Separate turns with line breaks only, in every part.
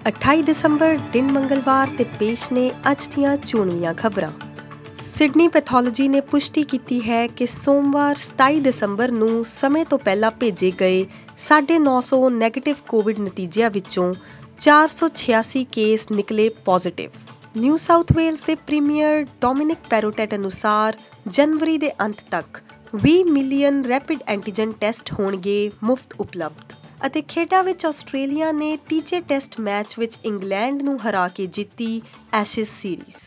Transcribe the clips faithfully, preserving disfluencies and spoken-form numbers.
ਅਠਾਈ ਦਸੰਬਰ ਦਿਨ ਮੰਗਲਵਾਰ ਤੇ ਪੇਸ਼ ਨੇ ਅੱਜ ਦੀਆਂ ਚੋਣਵੀਆਂ ਖਬਰਾਂ। ਸਿਡਨੀ ਪੈਥੋਲੋਜੀ ਨੇ ਪੁਸ਼ਟੀ ਕੀਤੀ ਹੈ ਕਿ ਸੋਮਵਾਰ ਸਤਾਈ ਦਸੰਬਰ ਨੂੰ ਸਮੇਂ ਤੋਂ ਪਹਿਲਾਂ ਭੇਜੇ ਗਏ ਸਾਢੇ ਨੌ ਸੌ ਨੈਗੇਟਿਵ ਕੋਵਿਡ ਨਤੀਜਿਆਂ ਵਿੱਚੋਂ ਚਾਰ ਸੌ ਛਿਆਸੀ ਕੇਸ ਨਿਕਲੇ ਪੋਜ਼ੀਟਿਵ। ਨਿਊ ਸਾਊਥ ਵੇਲਜ਼ ਦੇ ਪ੍ਰੀਮੀਅਰ ਡੋਮਿਨਿਕ ਪੈਰੋਟੈਟ ਅਨੁਸਾਰ ਜਨਵਰੀ ਦੇ ਅੰਤ ਤੱਕ ਵੀਹ ਮਿਲੀਅਨ ਰੈਪਿਡ ਐਂਟੀਜਨ ਟੈਸਟ ਹੋਣਗੇ ਮੁਫਤ ਉਪਲਬਧ। ਅਤੇ ਖੇਡਾਂ ਵਿੱਚ ਆਸਟ੍ਰੇਲੀਆ ਨੇ ਤੀਜੇ ਟੈਸਟ ਮੈਚ ਵਿੱਚ ਇੰਗਲੈਂਡ ਨੂੰ ਹਰਾ ਕੇ ਜਿੱਤੀ ਐਸ਼ੇਜ਼ ਸੀਰੀਜ਼।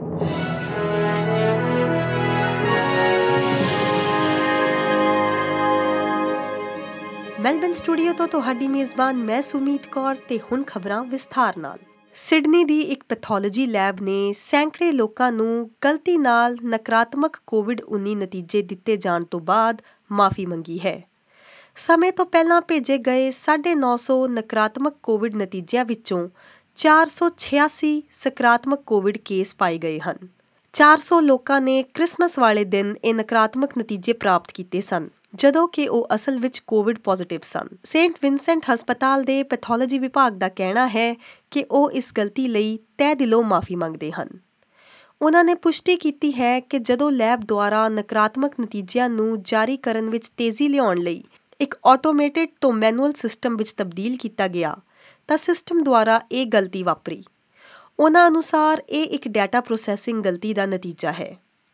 ਮੈਲਬਨ ਸਟੂਡੀਓ ਤੋਂ ਤੁਹਾਡੀ ਮੇਜ਼ਬਾਨ ਮੈਂ ਸੁਮੀਤ ਕੌਰ ਤੇ ਹੁਣ ਖਬਰਾਂ ਵਿਸਥਾਰ ਨਾਲ। ਸਿਡਨੀ ਦੀ ਇੱਕ ਪੈਥੋਲੋਜੀ ਲੈਬ ਨੇ ਸੈਂਕੜੇ ਲੋਕਾਂ ਨੂੰ ਗਲਤੀ ਨਾਲ ਨਕਾਰਾਤਮਕ ਕੋਵਿਡ ਉੱਨੀ ਨਤੀਜੇ ਦਿੱਤੇ ਜਾਣ ਤੋਂ ਬਾਅਦ ਮਾਫ਼ੀ ਮੰਗੀ ਹੈ। ਸਮੇਂ ਤੋਂ ਪਹਿਲਾਂ ਭੇਜੇ ਗਏ ਸਾਢੇ ਨੌ ਸੌ ਨਕਾਰਾਤਮਕ ਕੋਵਿਡ ਨਤੀਜਿਆਂ ਵਿੱਚੋਂ ਚਾਰ ਸੌ ਛਿਆਸੀ ਸਕਾਰਾਤਮਕ ਕੋਵਿਡ ਕੇਸ ਪਾਏ ਗਏ ਹਨ। ਚਾਰ ਸੌ ਲੋਕਾਂ ਨੇ ਕ੍ਰਿਸਮਸ ਵਾਲੇ ਦਿਨ ਇਹ ਨਕਾਰਾਤਮਕ ਨਤੀਜੇ ਪ੍ਰਾਪਤ ਕੀਤੇ ਸਨ, ਜਦੋਂ ਕਿ ਉਹ ਅਸਲ ਵਿੱਚ ਕੋਵਿਡ ਪੋਜ਼ੀਟਿਵ ਸਨ। ਸੇਂਟ ਵਿੰਸੈਂਟ ਹਸਪਤਾਲ ਦੇ ਪੈਥੋਲੋਜੀ ਵਿਭਾਗ ਦਾ ਕਹਿਣਾ ਹੈ ਕਿ ਉਹ ਇਸ ਗਲਤੀ ਲਈ ਤਹਿ ਦਿਲੋਂ ਮਾਫ਼ੀ ਮੰਗਦੇ ਹਨ। ਉਨ੍ਹਾਂ ਨੇ ਪੁਸ਼ਟੀ ਕੀਤੀ ਹੈ ਕਿ ਜਦੋਂ ਲੈਬ ਦੁਆਰਾ ਨਕਾਰਾਤਮਕ ਨਤੀਜਿਆਂ ਨੂੰ ਜਾਰੀ ਕਰਨ ਵਿੱਚ ਤੇਜ਼ੀ ਲਿਆਉਣ ਲਈ ਇੱਕ ਆਟੋਮੇਟਿਡ ਤੋਂ ਮੈਨੂਅਲ ਸਿਸਟਮ ਵਿੱਚ ਤਬਦੀਲ ਕੀਤਾ ਗਿਆ ਤਾਂ ਸਿਸਟਮ ਦੁਆਰਾ ਇਹ ਗਲਤੀ ਵਾਪਰੀ। ਉਨ੍ਹਾਂ ਅਨੁਸਾਰ ਇਹ ਇੱਕ ਡਾਟਾ ਪ੍ਰੋਸੈਸਿੰਗ ਗਲਤੀ ਦਾ ਨਤੀਜਾ ਹੈ।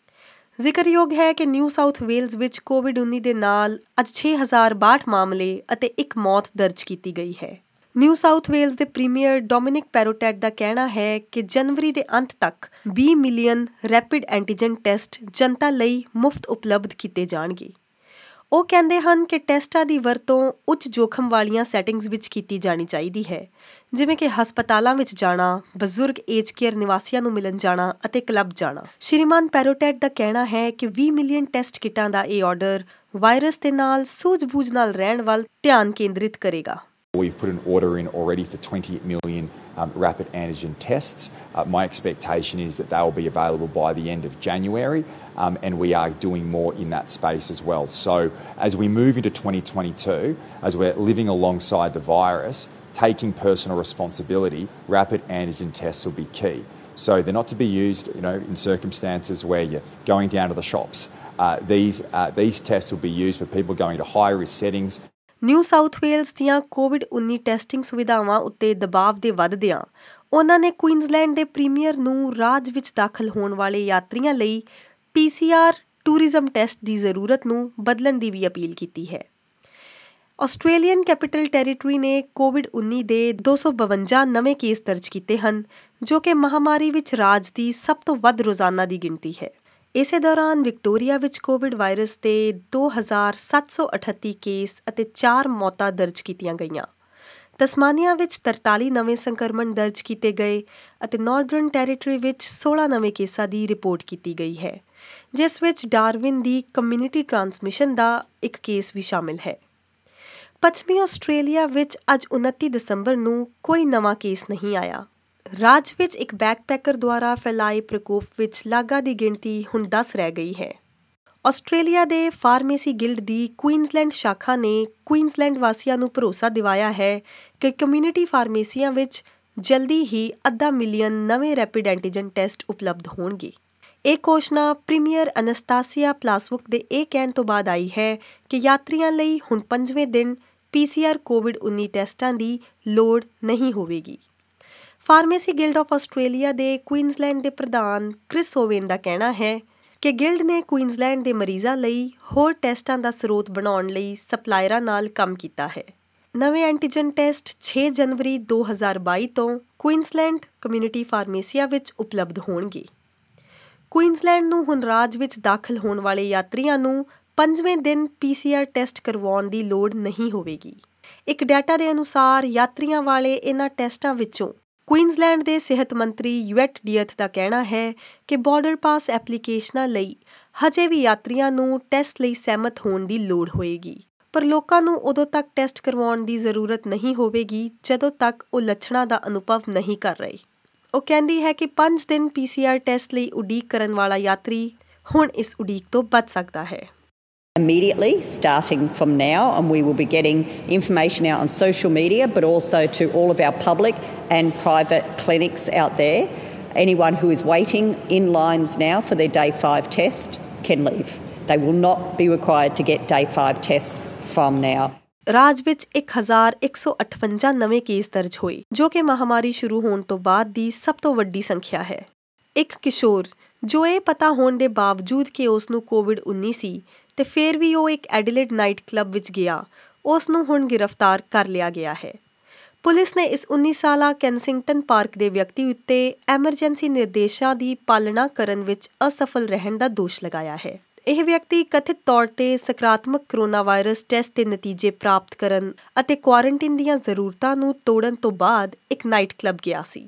ਜ਼ਿਕਰਯੋਗ ਹੈ ਕਿ ਨਿਊ ਸਾਊਥ ਵੇਲਜ਼ ਵਿੱਚ ਕੋਵਿਡ ਉੱਨੀ ਦੇ ਨਾਲ ਅੱਜ ਛੇ ਹਜ਼ਾਰ ਬਾਹਠ ਮਾਮਲੇ ਅਤੇ ਇੱਕ ਮੌਤ ਦਰਜ ਕੀਤੀ ਗਈ ਹੈ। ਨਿਊ ਸਾਊਥ ਵੇਲਜ਼ ਦੇ ਪ੍ਰੀਮੀਅਰ ਡੋਮਿਨਿਕ ਪੈਰੋਟੈਟ ਦਾ ਕਹਿਣਾ ਹੈ ਕਿ ਜਨਵਰੀ ਦੇ ਅੰਤ ਤੱਕ ਵੀਹ ਮਿਲੀਅਨ ਰੈਪਿਡ ਐਂਟੀਜਨ ਟੈਸਟ ਜਨਤਾ ਲਈ ਮੁਫਤ ਉਪਲਬਧ ਕੀਤੇ ਜਾਣਗੇ। ਉਹ ਕਹਿੰਦੇ ਹਨ ਕਿ ਟੈਸਟਾਂ ਦੀ ਵਰਤੋਂ ਉੱਚ ਜੋਖਮ ਵਾਲੀਆਂ ਸੈਟਿੰਗਸ ਵਿੱਚ ਕੀਤੀ ਜਾਣੀ ਚਾਹੀਦੀ ਹੈ, ਜਿਵੇਂ ਕਿ ਹਸਪਤਾਲਾਂ ਵਿੱਚ ਜਾਣਾ, ਬਜ਼ੁਰਗ ਏਜ ਕੇਅਰ ਨਿਵਾਸੀਆਂ ਨੂੰ ਮਿਲਣ ਜਾਣਾ ਅਤੇ ਕਲੱਬ ਜਾਣਾ। ਸ਼੍ਰੀਮਾਨ ਪੈਰੋਟੈਟ ਦਾ ਕਹਿਣਾ ਹੈ ਕਿ ਵੀਹ ਮਿਲੀਅਨ ਟੈਸਟ ਕਿੱਟਾਂ ਦਾ ਇਹ ਆਰਡਰ ਵਾਇਰਸ ਦੇ ਨਾਲ ਸੂਝ-ਬੂਝ ਨਾਲ ਰਹਿਣ ਵੱਲ ਧਿਆਨ ਕੇਂਦਰਿਤ ਕਰੇਗਾ।
We've put an order in already for twenty million um, rapid antigen tests. Uh, my expectation is that they will be available by the end of January, um, and we are doing more in that space as well. So as we move into twenty twenty-two, as we're living alongside the virus, taking personal responsibility, rapid antigen tests will be key. So they're not to be used, you know, in circumstances where you're going down to the shops. Uh, these, uh, these tests will be used for people going to high-risk settings.
New South Wales ਦੀਆਂ Covid ਉੱਨੀ testing ਸੁਵਿਧਾਵਾਂ ਉੱਤੇ ਦਬਾਅ ਦੇ ਵੱਧਦਿਆਂ ਉਨ੍ਹਾਂ ਨੇ Queensland ਦੇ premier ਨੂੰ ਰਾਜ ਵਿੱਚ ਦਾਖਲ ਹੋਣ ਵਾਲੇ ਯਾਤਰੀਆਂ ਲਈ P C R tourism test ਦੀ ਜ਼ਰੂਰਤ ਨੂੰ ਬਦਲਣ ਦੀ ਵੀ ਅਪੀਲ ਕੀਤੀ ਹੈ। ਆਸਟ੍ਰੇਲੀਅਨ ਕੈਪੀਟਲ ਟੈਰੀਟਰੀ ਨੇ ਕੋਵਿਡ ਉੱਨੀ ਦੇ ਦੋ ਸੌ ਬਵੰਜਾ ਨਵੇਂ ਕੇਸ ਦਰਜ ਕੀਤੇ ਹਨ, ਜੋ ਕਿ ਮਹਾਮਾਰੀ ਵਿੱਚ ਰਾਜ ਦੀ ਸਭ ਤੋਂ ਵੱਧ ਰੋਜ਼ਾਨਾ ਦੀ ਗਿਣਤੀ ਹੈ। ਇਸੇ ਦੌਰਾਨ ਵਿਕਟੋਰੀਆ ਵਿੱਚ ਕੋਵਿਡ ਵਾਇਰਸ ਦੇ ਦੋ ਹਜ਼ਾਰ ਸੱਤ ਸੌ ਅਠੱਤੀ ਕੇਸ ਅਤੇ ਚਾਰ ਮੌਤਾਂ ਦਰਜ ਕੀਤੀਆਂ ਗਈਆਂ। ਤਸਮਾਨੀਆ ਵਿੱਚ ਤਰਤਾਲੀ ਨਵੇਂ ਸੰਕਰਮਣ ਦਰਜ ਕੀਤੇ ਗਏ ਅਤੇ ਨਾਰਦਰਨ ਟੈਰੀਟਰੀ ਵਿੱਚ ਸੋਲਾਂ ਨਵੇਂ ਕੇਸਾਂ ਦੀ ਰਿਪੋਰਟ ਕੀਤੀ ਗਈ ਹੈ, ਜਿਸ ਵਿੱਚ ਡਾਰਵਿਨ ਦੀ ਕਮਿਊਨਿਟੀ ਟ੍ਰਾਂਸਮਿਸ਼ਨ ਦਾ ਇੱਕ ਕੇਸ ਵੀ ਸ਼ਾਮਿਲ ਹੈ। ਪੱਛਮੀ ਆਸਟ੍ਰੇਲੀਆ ਵਿੱਚ ਅੱਜ ਉਨੱਤੀ ਦਸੰਬਰ ਨੂੰ ਕੋਈ ਨਵਾਂ ਕੇਸ ਨਹੀਂ ਆਇਆ। ਰਾਜ ਵਿੱਚ ਇੱਕ ਬੈਕਪੈਕਰ ਦੁਆਰਾ ਫੈਲਾਏ ਪ੍ਰਕੋਪ ਵਿੱਚ ਲਾਗਾਂ ਦੀ ਗਿਣਤੀ ਹੁਣ ਦਸ ਰਹਿ ਗਈ ਹੈ। ਆਸਟ੍ਰੇਲੀਆ ਦੇ ਫਾਰਮੇਸੀ ਗਿਲਡ ਦੀ ਕੁਈਨਜ਼ਲੈਂਡ ਸ਼ਾਖਾ ਨੇ ਕੁਈਨਜ਼ਲੈਂਡ ਵਾਸੀਆਂ ਨੂੰ ਭਰੋਸਾ ਦਿਵਾਇਆ ਹੈ ਕਿ ਕਮਿਊਨਿਟੀ ਫਾਰਮੇਸੀਆਂ ਵਿੱਚ ਜਲਦੀ ਹੀ ਅੱਧਾ ਮਿਲੀਅਨ ਨਵੇਂ ਰੈਪਿਡ ਐਂਟੀਜਨ ਟੈਸਟ ਉਪਲਬਧ ਹੋਣਗੇ। ਇਹ ਘੋਸ਼ਣਾ ਪ੍ਰੀਮੀਅਰ ਅਨਸਤਾਸੀਆ ਪਲਾਸਵੁਕ ਦੇ ਇਹ ਕਹਿਣ ਤੋਂ ਬਾਅਦ ਆਈ ਹੈ ਕਿ ਯਾਤਰੀਆਂ ਲਈ ਹੁਣ ਪੰਜਵੇਂ ਦਿਨ ਪੀ ਸੀ ਆਰ ਕੋਵਿਡ ਉੱਨੀ ਟੈਸਟਾਂ ਦੀ ਲੋੜ ਨਹੀਂ ਹੋਵੇਗੀ। ਫਾਰਮੇਸੀ ਗਿਲਡ ਆਫ ਆਸਟ੍ਰੇਲੀਆ ਦੇ ਕੁਈਨਜ਼ਲੈਂਡ ਦੇ ਪ੍ਰਧਾਨ ਕ੍ਰਿਸ ਓਵੇਨ ਦਾ ਕਹਿਣਾ ਹੈ ਕਿ ਗਿਲਡ ਨੇ ਕੁਈਨਜ਼ਲੈਂਡ ਦੇ ਮਰੀਜ਼ਾਂ ਲਈ ਹੋਰ ਟੈਸਟਾਂ ਦਾ ਸਰੋਤ ਬਣਾਉਣ ਲਈ ਸਪਲਾਇਰਾਂ ਨਾਲ ਕੰਮ ਕੀਤਾ ਹੈ। ਨਵੇਂ ਐਂਟੀਜਨ ਟੈਸਟ ਛੇ ਜਨਵਰੀ ਦੋ ਹਜ਼ਾਰ ਬਾਈ ਤੋਂ ਕੁਈਨਜ਼ਲੈਂਡ ਕਮਿਊਨਿਟੀ ਫਾਰਮੇਸੀਆਂ ਵਿੱਚ ਉਪਲਬਧ ਹੋਣਗੇ। ਕੁਈਨਜ਼ਲੈਂਡ ਨੂੰ ਹੁਣ ਰਾਜ ਵਿੱਚ ਦਾਖਲ ਹੋਣ ਵਾਲੇ ਯਾਤਰੀਆਂ ਨੂੰ ਪੰਜਵੇਂ ਦਿਨ ਪੀ ਸੀ ਆਰ ਟੈਸਟ ਕਰਵਾਉਣ ਦੀ ਲੋੜ ਨਹੀਂ ਹੋਵੇਗੀ। ਇੱਕ ਡਾਟਾ ਦੇ ਅਨੁਸਾਰ ਯਾਤਰੀਆਂ ਵਾਲੇ ਇਹਨਾਂ ਟੈਸਟਾਂ ਵਿੱਚੋਂ ਕੁਈਨਜ਼ਲੈਂਡ ਦੇ ਸਿਹਤ ਮੰਤਰੀ ਯੂਐਟ ਡੀਅਥ ਦਾ ਕਹਿਣਾ ਹੈ ਕਿ ਬਾਰਡਰ ਪਾਸ ਐਪਲੀਕੇਸ਼ਨਾਂ ਲਈ ਹਜੇ ਵੀ ਯਾਤਰੀਆਂ ਨੂੰ ਟੈਸਟ ਲਈ ਸਹਿਮਤ ਹੋਣ ਦੀ ਲੋੜ ਹੋਏਗੀ, ਪਰ ਲੋਕਾਂ ਨੂੰ ਉਦੋਂ ਤੱਕ ਟੈਸਟ ਕਰਵਾਉਣ ਦੀ ਜ਼ਰੂਰਤ ਨਹੀਂ ਹੋਵੇਗੀ ਜਦੋਂ ਤੱਕ ਉਹ ਲੱਛਣਾਂ ਦਾ ਅਨੁਭਵ ਨਹੀਂ ਕਰ ਰਹੇ। ਉਹ ਕਹਿੰਦੀ ਹੈ ਕਿ ਪੰਜ ਦਿਨ ਪੀ ਸੀ ਆਰ ਟੈਸਟ ਲਈ ਉਡੀਕ ਕਰਨ ਵਾਲਾ ਯਾਤਰੀ ਹੁਣ ਇਸ ਉਡੀਕ ਤੋਂ ਬਚ ਸਕਦਾ ਹੈ।
Immediately, starting from now, and we will be getting information out on social media, but also to all of our public and private clinics out there. Anyone who is waiting in lines now for their day five test can leave. They will not be required to get day five tests from now.
ਰਾਜ ਵਿੱਚ ਇੱਕ ਹਜ਼ਾਰ ਇੱਕ ਸੌ ਅਠਵੰਜਾ ਨਵੇਂ case ਦਰਜ ਹੋਏ, ਜੋ ਕਿ ਮਹਾਮਾਰੀ ਸ਼ੁਰੂ ਹੋਣ ਤੋਂ ਬਾਅਦ ਦੀ ਸਭ ਤੋਂ ਵੱਡੀ ਸੰਖਿਆ ਹੈ। ਇੱਕ ਕਿਸ਼ੋਰ ਜੋ ਇਹ ਪਤਾ ਹੋਣ ਦੇ ਬਾਵਜੂਦ ਕਿ ਉਸ ਨੂੰ ਕੋਵਿਡ ਉੱਨੀ ਸੀ ਤੇ ਫਿਰ ਵੀ ਉਹ ਇੱਕ ਐਡੀਲੇਡ ਨਾਈਟ ਕਲੱਬ ਵਿੱਚ ਗਿਆ, ਉਸ ਨੂੰ ਹੁਣ ਗ੍ਰਿਫਤਾਰ ਕਰ ਲਿਆ ਗਿਆ ਹੈ। ਪੁਲਿਸ ਨੇ ਇਸ ਉੱਨੀ ਸਾਲਾ ਕੈਂਸਿੰਗਟਨ ਪਾਰਕ ਦੇ ਵਿਅਕਤੀ ਉੱਤੇ ਐਮਰਜੈਂਸੀ ਨਿਰਦੇਸ਼ਾਂ ਦੀ ਪਾਲਣਾ ਕਰਨ ਵਿੱਚ ਅਸਫਲ ਰਹਿਣ ਦਾ ਦੋਸ਼ ਲਗਾਇਆ ਹੈ। ਇਹ ਵਿਅਕਤੀ ਕਥਿਤ ਤੌਰ ਤੇ ਸਕਾਰਾਤਮਕ ਕਰੋਨਾ ਵਾਇਰਸ ਟੈਸਟ ਦੇ ਨਤੀਜੇ ਪ੍ਰਾਪਤ ਕਰਨ ਅਤੇ ਕੁਆਰੰਟਾਈਨ ਦੀਆਂ ਜ਼ਰੂਰਤਾਂ ਨੂੰ ਤੋੜਨ ਤੋਂ ਬਾਅਦ ਇੱਕ ਨਾਈਟ ਕਲੱਬ ਗਿਆ ਸੀ।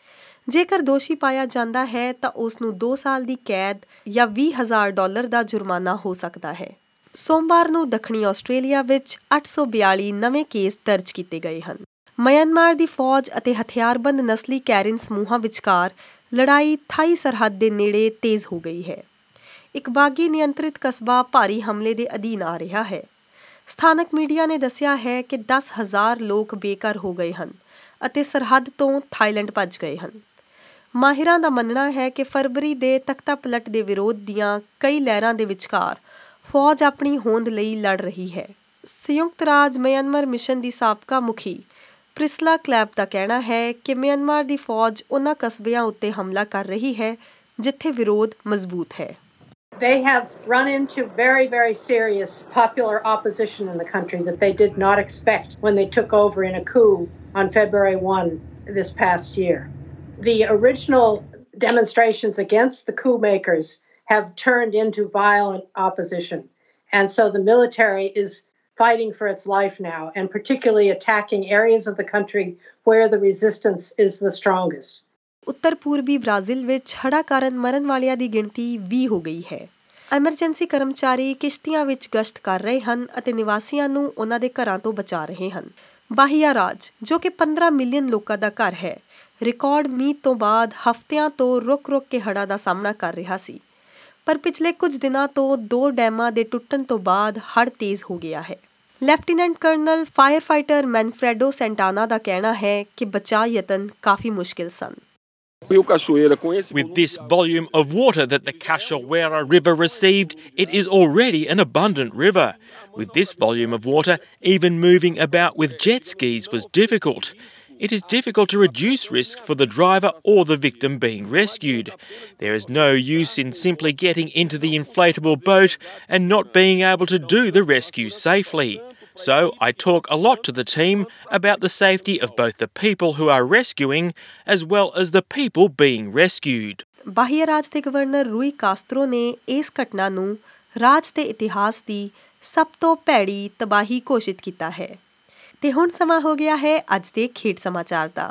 ਜੇਕਰ ਦੋਸ਼ੀ ਪਾਇਆ ਜਾਂਦਾ ਹੈ ਤਾਂ ਉਸ ਨੂੰ ਦੋ ਸਾਲ ਦੀ ਕੈਦ ਜਾਂ ਵੀਹ ਹਜ਼ਾਰ ਡਾਲਰ ਦਾ ਜੁਰਮਾਨਾ ਹੋ ਸਕਦਾ ਹੈ। ਸੋਮਵਾਰ ਨੂੰ ਦੱਖਣੀ ਆਸਟ੍ਰੇਲੀਆ ਵਿੱਚ ਅੱਠ ਸੌ ਬਿਆਲੀ ਨਵੇਂ ਕੇਸ ਦਰਜ ਕੀਤੇ ਗਏ ਹਨ। ਮਿਆਂਮਾਰ ਦੀ ਫੌਜ ਅਤੇ ਹਥਿਆਰਬੰਦ ਨਸਲੀ ਕੈਰਨ ਸਮੂਹਾਂ ਵਿਚਕਾਰ ਲੜਾਈ ਥਾਈ ਸਰਹੱਦ ਦੇ ਨੇੜੇ ਤੇਜ਼ ਹੋ ਗਈ ਹੈ। ਇੱਕ ਬਾਗੀ ਨਿਯੰਤਰਿਤ ਕਸਬਾ ਭਾਰੀ ਹਮਲੇ ਦੇ ਅਧੀਨ ਆ ਰਿਹਾ ਹੈ। ਸਥਾਨਕ ਮੀਡੀਆ ਨੇ ਦੱਸਿਆ ਹੈ ਕਿ ਦਸ ਹਜ਼ਾਰ ਲੋਕ ਬੇਘਰ ਹੋ ਗਏ ਹਨ ਅਤੇ ਸਰਹੱਦ ਤੋਂ ਥਾਈਲੈਂਡ ਭੱਜ ਗਏ ਹਨ। ਮਾਹਿਰਾਂ ਦਾ ਮੰਨਣਾ ਹੈ ਕਿ ਫਰਵਰੀ ਦੇ ਤਖਤਾ ਪਲਟ ਦੇ ਵਿਰੋਧ ਦੀਆਂ ਕਈ ਲਹਿਰਾਂ ਦੇ ਵਿਚਕਾਰ ਫੌਜ ਆਪਣੀ ਹੋਂਦ ਲਈ ਲੜ ਰਹੀ ਹੈ। ਸੰਯੁਕਤ ਰਾਜ ਮਿਆਂਮਾਰ ਮਿਸ਼ਨ ਦੀ ਸਾਬਕਾ ਮੁਖੀ ਪ੍ਰਿਸਲਾ ਕਲੈਪ ਦਾ ਕਹਿਣਾ ਹੈ ਕਿ ਮਿਆਂਮਾਰ ਦੀ ਫੌਜ ਉਹਨਾਂ ਕਸਬਿਆਂ ਉੱਤੇ ਹਮਲਾ ਕਰ ਰਹੀ ਹੈ ਜਿੱਥੇ ਵਿਰੋਧ ਮਜ਼ਬੂਤ ਹੈ।
They have run into very, very serious popular opposition in the country that they did not expect when they took over in a coup on February first this past year. The original demonstrations against the coup makers have turned into violent opposition. And so the military is fighting for its life now, and particularly attacking areas of the country where the resistance is the strongest.
ਉੱਤਰ ਪੂਰਬੀ Brazil ਵਿੱਚ ਹੜ੍ਹਾਂ ਕਾਰਨ ਮਰਨ ਵਾਲਿਆਂ ਦੀ ਗਿਣਤੀ ਵੀਹ ਹੋ ਗਈ ਹੈ। ਐਮਰਜੈਂਸੀ ਕਰਮਚਾਰੀ ਕਿਸ਼ਤੀਆਂ ਵਿੱਚ ਗਸ਼ਤ ਕਰ ਰਹੇ ਹਨ ਅਤੇ ਨਿਵਾਸੀਆਂ ਨੂੰ ਉਹਨਾਂ ਦੇ ਘਰਾਂ ਤੋਂ ਬਚਾ ਰਹੇ ਹਨ। ਬਾਹੀਆ ਰਾਜ, ਜੋ ਕਿ ਪੰਦਰਾਂ ਮਿਲੀਅਨ ਲੋਕਾਂ ਦਾ ਘਰ ਹੈ, ਰਿਕਾਰਡ ਮੀਂਹ ਤੋਂ ਬਾਅਦ ਹਫ਼ਤਿਆਂ ਤੋਂ ਰੁਕ-ਰੁਕ ਕੇ ਹੜ੍ਹਾਂ ਦਾ ਸਾਹਮਣਾ ਕਰ ਰਿਹਾ ਸੀ। ਪਰ ਪਿਛਲੇ ਕੁਝ ਦਿਨਾਂ ਤੋਂ ਦੋ ਡੈਮਾਂ ਦੇ ਟੁੱਟਣ ਤੋਂ ਬਾਅਦ ਹੜ੍ਹ ਤੇਜ਼ ਹੋ ਗਿਆ ਹੈ। Lieutenant colonel fire fighter Manfredo Santana ਦਾ ਕਹਿਣਾ ਹੈ ਕਿ ਬਚਾਅ ਯਤਨ ਕਾਫੀ ਮੁਸ਼ਕਿਲ ਸਨ।
With this volume of water that the Cachoeira River received, it is already an abundant river. With this volume of water, even moving about with jet skis was difficult. It is difficult to reduce risk for the driver or the victim being rescued. There is no use in simply getting into the inflatable boat and not being able to do the rescue safely. So I talk a lot to the team about the safety of both the people who are rescuing as well as the people being rescued.
ਬਾਹੀਆ ਰਾਜ ਦੇ governor ਰੂਈ Castro ਨੇ ਇਸ ਘਟਨਾ ਨੂੰ ਰਾਜ ਦੇ ਇਤਿਹਾਸ ਦੀ ਸਭ ਤੋਂ ਭੈੜੀ ਤਬਾਹੀ ਘੋਸ਼ਿਤ ਕੀਤਾ ਹੈ। ਤੇ ਹੁਣ ਸਮਾਂ ਹੋ ਗਿਆ ਹੈ ਅੱਜ ਦੇ ਖੇਡ ਸਮਾਚਾਰ ਦਾ।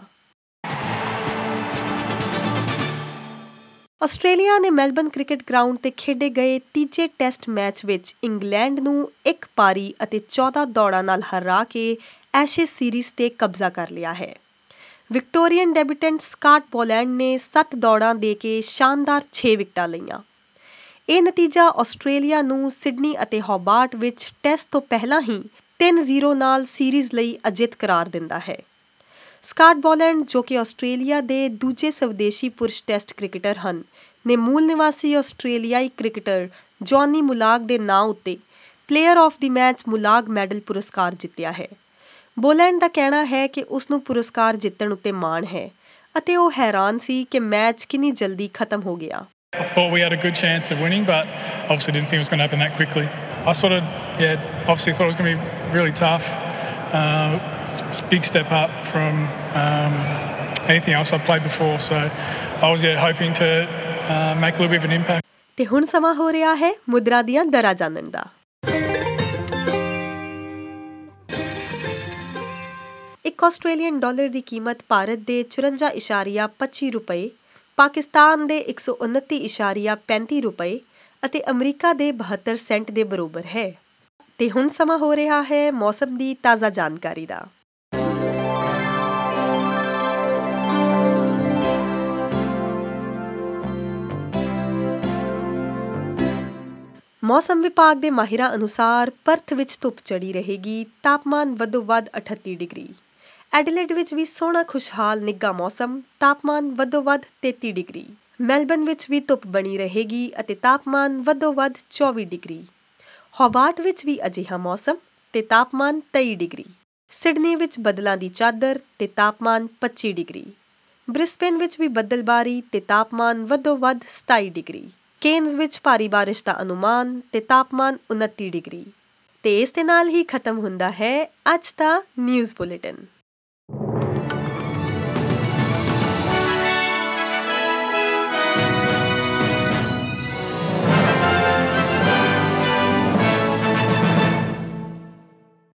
ਆਸਟ੍ਰੇਲੀਆ ਨੇ ਮੈਲਬਨ ਕ੍ਰਿਕਟ ਗਰਾਊਂਡ ਤੇ ਖੇਡੇ ਗਏ ਤੀਜੇ ਟੈਸਟ ਮੈਚ ਵਿੱਚ ਇੰਗਲੈਂਡ ਨੂੰ ਇੱਕ ਪਾਰੀ ਅਤੇ ਚੌਦਾਂ ਦੌੜਾਂ ਨਾਲ ਹਰਾ ਕੇ ਐਸ਼ੇਜ਼ ਸੀਰੀਜ਼ ਤੇ ਕਬਜ਼ਾ ਕਰ ਲਿਆ ਹੈ। ਵਿਕਟੋਰੀਅਨ ਡੈਬਿਊਟੈਂਟ ਸਕਾਟ ਬੋਲੈਂਡ ਨੇ ਸੱਤ ਦੌੜਾਂ ਦੇ ਕੇ ਸ਼ਾਨਦਾਰ ਛੇ ਵਿਕਟਾਂ ਲਈਆਂ। ਇਹ ਨਤੀਜਾ ਆਸਟ੍ਰੇਲੀਆ ਨੂੰ ਸਿਡਨੀ ਅਤੇ ਹੋਬਾਰਟ ਵਿੱਚ ਟੈਸਟ ਤੋਂ ਪਹਿਲਾਂ ਹੀ ਤਿੰਨ ਜ਼ੀਰੋ ਨਾਲ ਸੀਰੀਜ਼ ਲਈ ਅਜਿੱਤ ਕਰਾਰ ਦਿੰਦਾ ਹੈ। ਸਕਾਟ ਬੋਲੈਂਡ, ਜੋ ਕਿ ਆਸਟ੍ਰੇਲੀਆ ਦੇ ਦੂਜੇ ਸਵਦੇਸ਼ੀ ਪੁਰਸ਼ ਟੈਸਟ ਕ੍ਰਿਕਟਰ ਹਨ, ਨੇ ਮੂਲ ਨਿਵਾਸੀ ਆਸਟ੍ਰੇਲੀਆਈ ਕ੍ਰਿਕਟਰ ਜੌਨੀ ਮੁਲਾਗ ਦੇ ਨਾਂ ਉੱਤੇ player of the match Mullagh medal ਪੁਰਸਕਾਰ ਜਿੱਤਿਆ ਹੈ। ਬੋਲੈਂਡ ਦਾ ਕਹਿਣਾ ਹੈ ਕਿ ਉਸ ਨੂੰ ਪੁਰਸਕਾਰ ਜਿੱਤਣ ਉੱਤੇ ਮਾਣ ਹੈ ਅਤੇ ਉਹ ਹੈਰਾਨ ਸੀ ਕਿ ਮੈਚ ਕਿੰਨੀ ਜਲਦੀ ਖਤਮ ਹੋ ਗਿਆ।
I thought we had a good chance of winning, but obviously didn't think it was going to happen that quickly. I sort of, yeah, obviously thought it was going to be really tough. Uh, it's a big step up from um, anything else I've played before, so I was yeah hoping to uh, make a little bit of an impact.
ਤੇ ਹੁਣ ਸਮਾਂ ਹੋ ਰਿਹਾ ਹੈ ਮੁਦਰਾ ਦੀਆਂ ਦਰਾਂ ਜਾਣਨ ਦਾ। ਇੱਕ ਆਸਟ੍ਰੇਲੀਅਨ ਡਾਲਰ ਦੀ ਕੀਮਤ ਭਾਰਤ ਦੇ ਚੁਰੰਜਾ ਇਸ਼ਾਰੀਆ ਪੱਚੀ ਰੁਪਏ, ਪਾਕਿਸਤਾਨ ਦੇ ਇੱਕ ਸੌ ਉਨੱਤੀ ਇਸ਼ਾਰੀਆ ਪੈਂਤੀ ਰੁਪਏ ਅਤੇ ਅਮਰੀਕਾ ਦੇ ਬਹੱਤਰ ਸੈਂਟ ਦੇ ਬਰਾਬਰ ਹੈ। ਤੇ ਹੁਣ ਸਮਾਂ ਹੋ ਰਿਹਾ ਹੈ ਮੌਸਮ ਦੀ ਤਾਜ਼ਾ ਜਾਣਕਾਰੀ ਦਾ। ਮੌਸਮ ਵਿਭਾਗ ਦੇ ਮਾਹਿਰਾਂ ਅਨੁਸਾਰ ਪਰਥ ਵਿੱਚ ਧੁੱਪ ਚੜੀ ਰਹੇਗੀ, ਤਾਪਮਾਨ ਵੱਧੋ ਵੱਧ ਅਠੱਤੀ ਡਿਗਰੀ। ਐਡੀਲੇਡ ਵਿੱਚ ਵੀ ਸੋਹਣਾ ਖੁਸ਼ਹਾਲ ਨਿੱਘਾ ਮੌਸਮ, ਤਾਪਮਾਨ ਵੱਧੋ ਵੱਧ ਤੇਤੀ ਡਿਗਰੀ। ਮੈਲਬਨ ਵਿੱਚ ਵੀ ਧੁੱਪ ਬਣੀ ਰਹੇਗੀ ਅਤੇ ਤਾਪਮਾਨ ਵੱਧੋ ਵੱਧ ਚੌਵੀ ਡਿਗਰੀ। ਹੋਬਾਰਟ ਵਿੱਚ ਵੀ ਅਜਿਹਾ ਮੌਸਮ ਤੇ ਤਾਪਮਾਨ ਤੇਈ ਡਿਗਰੀ। ਸਿਡਨੀ ਵਿੱਚ ਬੱਦਲਾਂ ਦੀ ਚਾਦਰ ਤੇ ਤਾਪਮਾਨ ਪੱਚੀ ਡਿਗਰੀ। ਬ੍ਰਿਸਬੇਨ ਵਿੱਚ ਵੀ ਬੱਦਲਬਾਰੀ ਤੇ ਤਾਪਮਾਨ ਵੱਧੋ ਵੱਧ ਸਤਾਈ ਡਿਗਰੀ। ਕੇਨਜ਼ ਵਿੱਚ ਭਾਰੀ ਬਾਰਿਸ਼ ਦਾ ਅਨੁਮਾਨ ਤੇ ਤਾਪਮਾਨ ਉਨੱਤੀ ਡਿਗਰੀ। ਤੇ ਇਸ ਦੇ ਨਾਲ ਹੀ ਖਤਮ ਹੁੰਦਾ ਹੈ ਅੱਜ ਦਾ ਨਿਊਜ਼ ਬੁਲੇਟਿਨ।